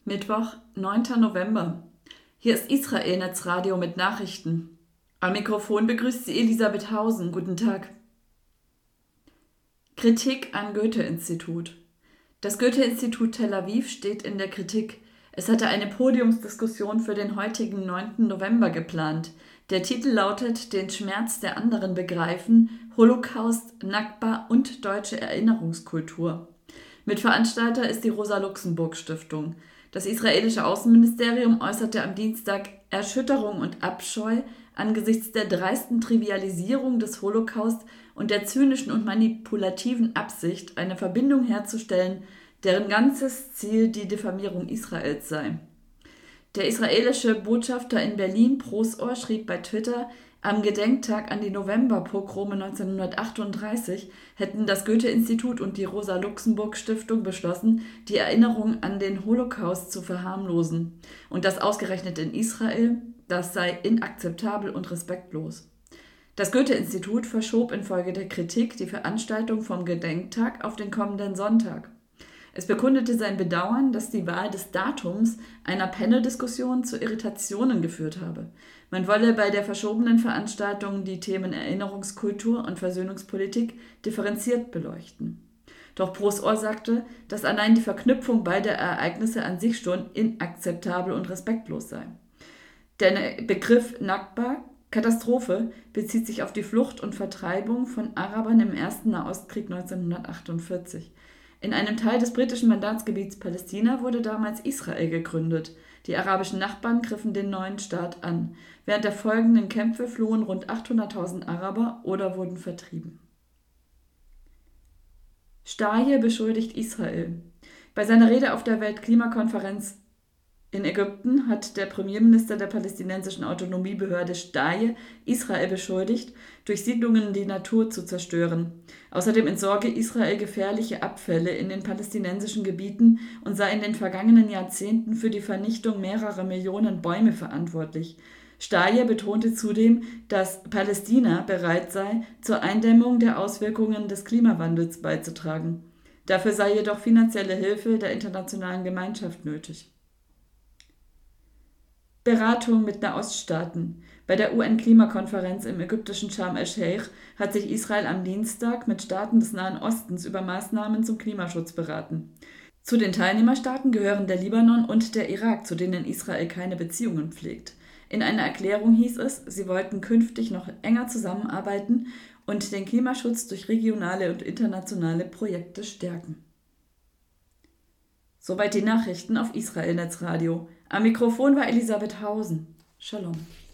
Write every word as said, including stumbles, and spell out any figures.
Mittwoch, neunter November. Hier ist Israel Netzradio mit Nachrichten. Am Mikrofon begrüßt sie Elisabeth Hausen. Guten Tag. Kritik an Goethe-Institut. Das Goethe-Institut Tel Aviv steht in der Kritik. Es hatte eine Podiumsdiskussion für den heutigen neunten November geplant. Der Titel lautet »Den Schmerz der anderen begreifen, Holocaust, Nakba und deutsche Erinnerungskultur«. Mitveranstalter ist die Rosa-Luxemburg-Stiftung. Das israelische Außenministerium äußerte am Dienstag Erschütterung und Abscheu angesichts der dreisten Trivialisierung des Holocaust und der zynischen und manipulativen Absicht, eine Verbindung herzustellen, deren ganzes Ziel die Diffamierung Israels sei. Der israelische Botschafter in Berlin, Prosor, schrieb bei Twitter, am Gedenktag an die Novemberpogrome neunzehnhundertachtunddreißig hätten das Goethe-Institut und die Rosa-Luxemburg-Stiftung beschlossen, die Erinnerung an den Holocaust zu verharmlosen. Und das ausgerechnet in Israel, das sei inakzeptabel und respektlos. Das Goethe-Institut verschob infolge der Kritik die Veranstaltung vom Gedenktag auf den kommenden Sonntag. Es bekundete sein Bedauern, dass die Wahl des Datums einer Panel-Diskussion zu Irritationen geführt habe. Man wolle bei der verschobenen Veranstaltung die Themen Erinnerungskultur und Versöhnungspolitik differenziert beleuchten. Doch Prosor sagte, dass allein die Verknüpfung beider Ereignisse an sich schon inakzeptabel und respektlos sei. Der Begriff Nakba, Katastrophe, bezieht sich auf die Flucht und Vertreibung von Arabern im ersten Nahostkrieg neunzehnhundertachtundvierzig. In einem Teil des britischen Mandatsgebiets Palästina wurde damals Israel gegründet. Die arabischen Nachbarn griffen den neuen Staat an. Während der folgenden Kämpfe flohen rund achthunderttausend Araber oder wurden vertrieben. Staje beschuldigt Israel. Bei seiner Rede auf der Weltklimakonferenz in Ägypten hat der Premierminister der palästinensischen Autonomiebehörde Staje Israel beschuldigt, durch Siedlungen die Natur zu zerstören. Außerdem entsorge Israel gefährliche Abfälle in den palästinensischen Gebieten und sei in den vergangenen Jahrzehnten für die Vernichtung mehrerer Millionen Bäume verantwortlich. Staje betonte zudem, dass Palästina bereit sei, zur Eindämmung der Auswirkungen des Klimawandels beizutragen. Dafür sei jedoch finanzielle Hilfe der internationalen Gemeinschaft nötig. Beratung mit Nahoststaaten. Bei der U N-Klimakonferenz im ägyptischen Sharm el-Sheikh hat sich Israel am Dienstag mit Staaten des Nahen Ostens über Maßnahmen zum Klimaschutz beraten. Zu den Teilnehmerstaaten gehören der Libanon und der Irak, zu denen Israel keine Beziehungen pflegt. In einer Erklärung hieß es, sie wollten künftig noch enger zusammenarbeiten und den Klimaschutz durch regionale und internationale Projekte stärken. Soweit die Nachrichten auf Israel Netzradio. Am Mikrofon war Elisabeth Hausen. Shalom.